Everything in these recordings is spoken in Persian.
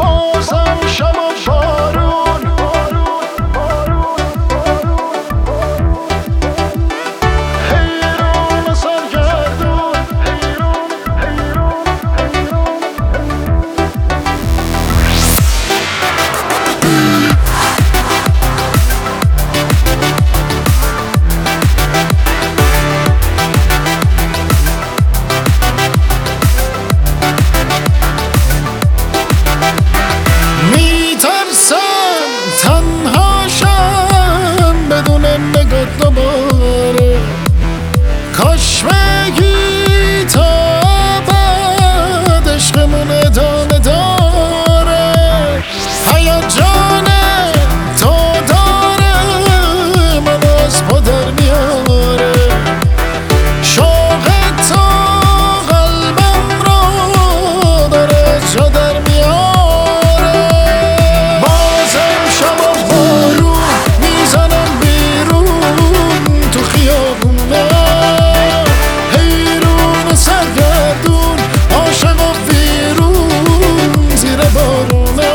بازم شب و بارون حیران سرگردون کاش بگی تا بعد عشقمون ادامه داره هیجان تو داره من از پا در میاره شوق تو قلبم رو داره جا در میاره بازم شب و بارون میزنم بیرون تو خیابونه سرگردون عاشق و ویرون زیر بارونه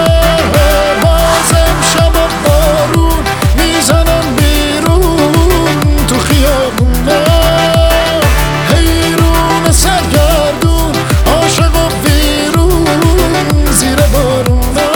بازم شب و بارون میزنم بیرون تو خیابونه حیرون سرگردون عاشق و ویرون زیر بارونه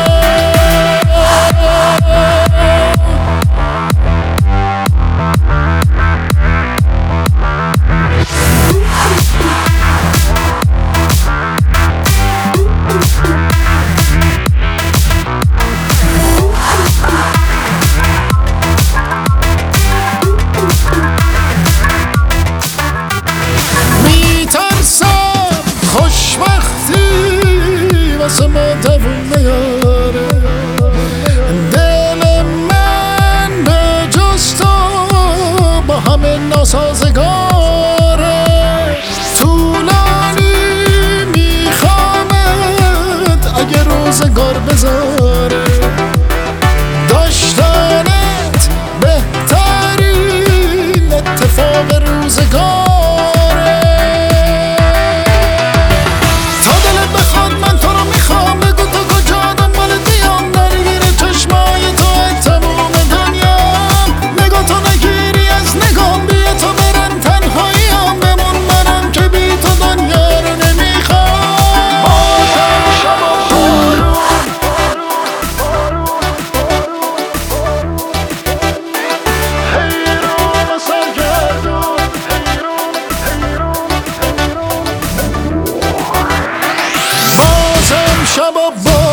واسه ما دوون نیاره دل من به جز تو با همه ناسازگاره طولانی میخوامت اگه روزگار بذاره داشتنت بهترین اتفاق روزگار شب و